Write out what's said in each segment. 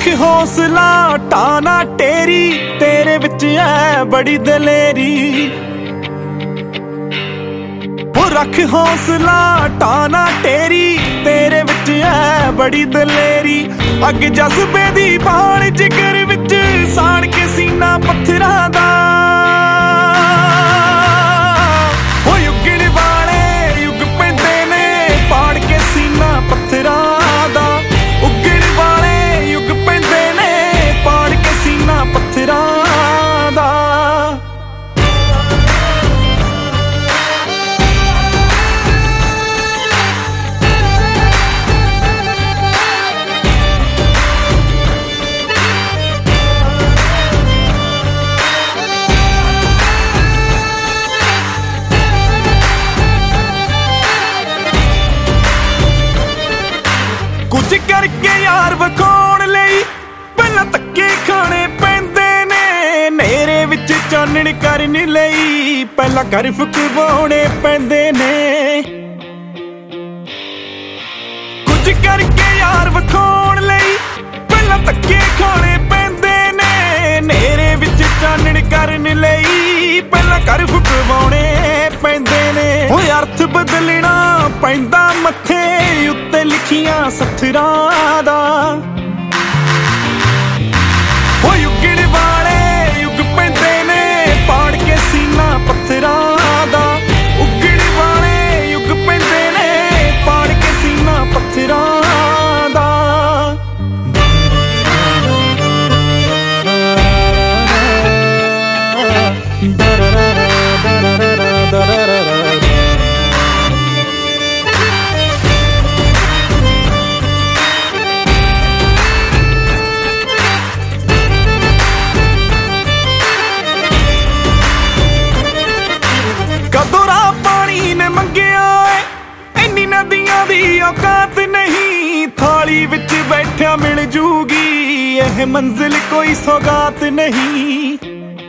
ਹੌਸਲਾ ਟਾਣਾ ਟੇਰੀ, ਤੇਰੇ ਵਿੱਚ ਐ ਬੜੀ ਦਲੇਰੀ। ਉਹ ਰੱਖ ਹੌਸਲਾ ਟਾਣਾ ਟੇਰੀ, ਤੇਰੇ ਵਿੱਚ ਐ ਬੜੀ ਦਲੇਰੀ। ਅੱਗ ਜਜ਼ਬੇ ਦੀ ਬਾਣ ਜਿਗਰ ਵਿੱਚ ਸਾੜ ਕੇ ਸੀਨਾ ਪੱਥਰਾਂ ਦਾ। ਉਹ ਯੁੱਗਣ ਵਾਲੇ ਯੁੱਗ ਪੈਂਦੇ ਨੇ ਪਾੜ ਕੇ ਸੀਨਾ ਪੱਥਰਾਂ ਦਾ। ਉੱਗਣ ਵਾਲੇ ਯੁੱਗ ਪੈਂਦੇ ਨੇ ਪਾੜ ਕੇ ਸੀਨਾ ਪੱਥਰਾਂ ਦਾ। ਕੁਝ ਕਰਕੇ ਯਾਰ ਵਿਖਾਉਣ ਲਈ ਪਹਿਲਾਂ ਧੱਕੇ ਖਾਣੇ ਪੈਂਦੇ ਨੇ। ਨੇਰੇ ਵਿੱਚ ਚਾਨਣ ਕਰਨ ਲਈ ਪਹਿਲਾਂ ਘਰ ਫੁਕਵਾਉਣੇ ਪੈਂਦੇ ਨੇ। ਕੁਝ ਕਰਕੇ ਯਾਰ ਵਿਖਾਉਣ ਲਈ ਪਹਿਲਾਂ ਧੱਕੇ ਖਾਣੇ ਪੈਂਦੇ ਨੇ। ਨੇਰੇ ਵਿੱਚ ਚਾਨਣ ਕਰਨ ਲਈ ਪਹਿਲਾਂ ਘਰ ਫੁਕਵਾਉਣੇ ਪੈਂਦੇ ਨੇ। ਓਏ ਅਰਥ ਬਦਲਣਾ ਪੈਂਦਾ ਮੱਥੇ ਉੱਤੇ ਲਿਖੀਆਂ ਸੱਥਰਾਂ ਦਾ। ਓ ਯੁੱਗਣ ਵਾਲੇ ਯੁੱਗ ਪੈਂਦੇ ਨੇ ਪਾੜ ਕੇ ਸੀਨਾ ਪੱਥਰਾਂ ਦਾ। ਉੱਗਣ ਵਾਲੇ ਯੁੱਗ ਪੈਂਦੇ ਨੇ ਪਾੜ ਕੇ ਸੀਨਾ ਪੱਥਰਾਂ ਦਾ। ਕਦੋਂ ਰਾਹ ਪਾਣੀ ਨੇ ਮੰਗਿਆ ਏ ਇੰਨੀ ਨਦੀਆਂ ਦੀ ਔਕਾਤ ਨਹੀਂ। ਥਾਲੀ ਵਿੱਚ ਬੈਠਿਆ ਮਿਲ ਜੂਗੀ ਇਹ ਮੰਜ਼ਿਲ ਕੋਈ ਸੌਗਾਤ ਨਹੀਂ।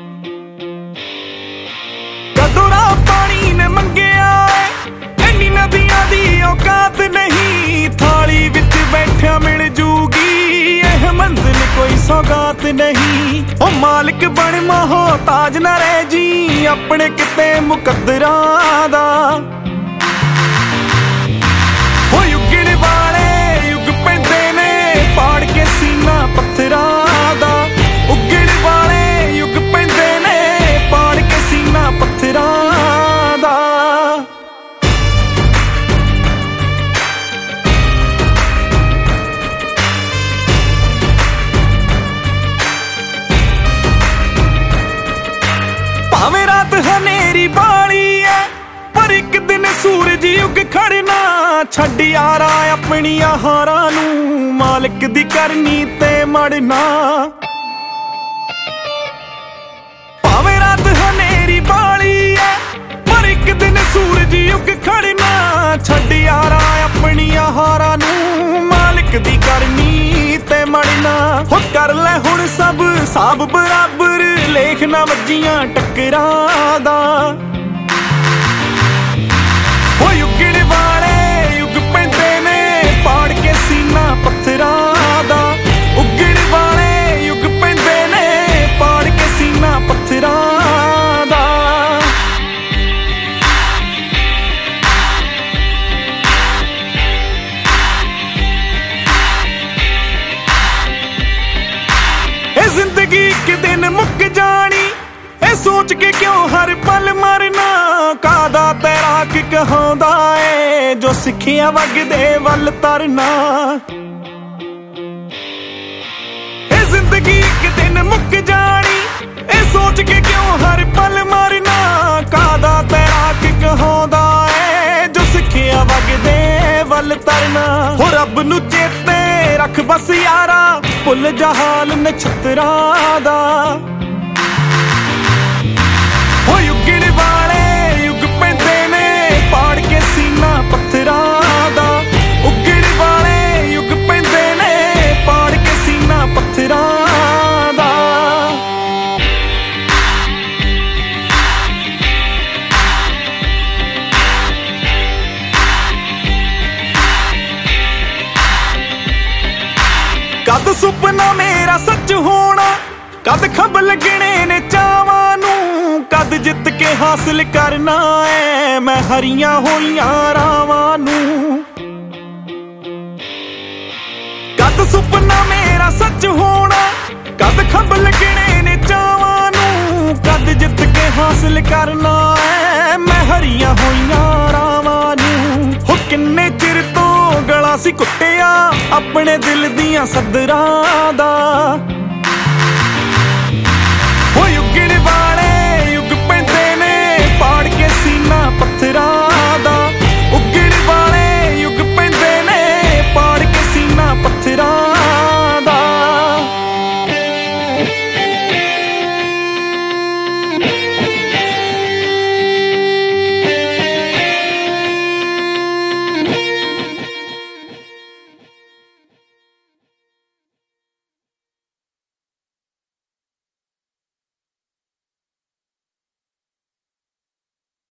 ਕਦੋਂ ਰਾਹ ਪਾਣੀ ਨੇ ਮੰਗਿਆ ਏ ਇੰਨੀ ਨਦੀਆਂ ਦੀ ਔਕਾਤ ਨਹੀਂ। ਥਾਲੀ ਵਿੱਚ ਬੈਠਿਆ ਮਿਲ ਜੂਗੀ ਇਹ ਮੰਜ਼ਿਲ ਕੋਈ ਸੌਗਾਤ ਨਹੀਂ। ਉਹ ਮਾਲਕ ਬਣ ਮਹਤਾਜ ਨਾ ਰਹਿ ਜੀ ਆਪਣੇ ਕਿਤੇ ਮੁਕੱਦਰਾਂ ਦਾ। ਉਹ ਯੁੱਗਣ ਵਾਲੇ ਯੁੱਗ ਪੈਂਦੇ ਨੇ ਪਾੜ ਕੇ ਸੀਨਾ ਪੱਥਰਾਂ ਦਾ। ਉੱਗਣ ਵਾਲੇ ਯੁੱਗ ਪੈਂਦੇ ਨੇ ਪਾੜ ਕੇ ਸੀਨਾ ਪੱਥਰਾਂ ਦਾ। ਭਾਵੇਂ ਰਾਤ ਹਨੇਰੀ ਬਾਲੀ ਐ ਪਰ ਇੱਕ ਦਿਨ ਸੂਰਜ ਉੱਗ ਖੜਨਾ। ਛੱਡ ਯਾਰਾ ਆਪਣੀਆਂ ਹਾਰਾਂ ਨੂੰ ਮਾਲਕ ਦੀ ਕਰਨੀ ਤੇ ਮੜਨਾ। ਭਾਵੇਂ ਰਾਤ ਹਨੇਰੀ ਬਾਲੀ ਐ ਪਰ ਇੱਕ ਦਿਨ ਸੂਰਜ ਉੱਗ ਖੜਨਾ। ਛੱਡ ਯਾਰਾ ਆਪਣੀਆਂ ਹਾਰਾਂ ਨੂੰ ਮਾਲਕ ਦੀ ਕਰਨੀ ਤੇ ਮੜਨਾ। ਹੋ ਕਰ ਲੈ ਹੁਣ ਸਭ ਸਾਬ ਬਰਾਬਰ ਲੇਖ ਨਾ ਵੱਜੀਆਂ ਟੱਕਰਾਂ ਦਾ। ਹੋ ਯੁੱਗਣ ਵਾਲੇ ਯੁੱਗ ਪੈਂਦੇ ਨੇ ਪਾੜ ਕੇ ਸੀਨਾ ਪੱਥਰਾਂ ਦਾ। ਉੱਗਣ ਵਾਲੇ ਯੁੱਗ ਪੈਂਦੇ ਨੇ ਪਾੜ ਕੇ ਸੀਨਾ ਪੱਥਰਾਂ ਦਾ। ਇਹ ਜ਼ਿੰਦਗੀ ਇੱਕ ਦਿਨ ਮੁੱਕ ਜਾਣੀ ਇਹ ਸੋਚ ਕੇ ਕਿਉਂ ਹਰ ਪਲ ਮਰਨਾ। ਕਾਦਾ ਤੈਰਾਕ ਕਹਾਉਂਦਾ ਏ ਜੋ ਸਿੱਖਿਆ ਵਗਦੇ ਵੱਲ ਤਰਨਾ। ਇਹ ਜ਼ਿੰਦਗੀ ਇੱਕ ਦਿਨ ਮੁੱਕ ਜਾਣੀ ਇਹ ਸੋਚ ਕੇ ਕਿਉਂ ਹਰ ਪਲ ਮਰਨਾ। ਕਾਦਾ ਤੈਰਾਕ ਕਹਾਉਂਦਾ ਏ ਜੋ ਸਿੱਖਿਆ ਵਗਦੇ ਵੱਲ ਤਰਨਾ। ਹੋ ਰੱਬ ਨੂੰ ਚੇਤੇ ਰੱਖ ਬਸ ਯਾਰਾ ਭੁੱਲ ਜਾ ਹਾਲ ਨਛੱਤਰਾਂ ਦਾ। ਉਹ ਯੁੱਗਣ ਵਾਲੇ ਯੁੱਗ ਪੈਂਦੇ ਨੇ ਪਾੜ ਕੇ ਸੀਨਾ ਪੱਥਰਾਂ ਦਾ। ਉੱਗਣ ਵਾਲੇ ਯੁੱਗ ਪੈਂਦੇ ਨੇ ਪਾੜ ਕੇ ਸੀਨਾ ਪੱਥਰਾਂ ਦਾ। ਕਦ ਸੁਪਨਾ ਮੇਰਾ ਸੱਚ ਹੋਣਾ, ਕਦ ਖੱਬ ਲੱਗਣੇ ਨੇ ਚਾਵਾਂ ਨੂੰ, ਕਦ ਜਿੱਤ ਕੇ ਹਾਸਿਲ ਕਰਨਾ ਏ ਮੈਂ ਹਰੀਆਂ ਹੋਈਆਂ ਰਾਵਾਂ ਨੂੰ। ਕਦ ਸੁਪਨਾ ਮੇਰਾ ਸੱਚ ਹੋਣਾ, ਕਦ ਖੱਬ ਲੱਗਣੇ ਨੇ ਚਾਵਾਂ ਨੂੰ, ਕਦ ਜਿੱਤ ਕੇ ਹਾਸਿਲ ਕਰਨਾ ਏ ਮੈਂ ਹਰੀਆਂ ਹੋਈਆਂ ਰਾਵਾਂ ਨੂੰ। ਹੋ ਕਿੰਨੇ ਚਿਰ ਤੋਂ ਗਲਾ ਸੀ ਕੁੱਟਿਆ ਆਪਣੇ ਦਿਲ ਦੀਆਂ ਸੱਦਰਾਂ ਦਾ, ਹੋ ਉੱਗਣ ਵਾਲੇ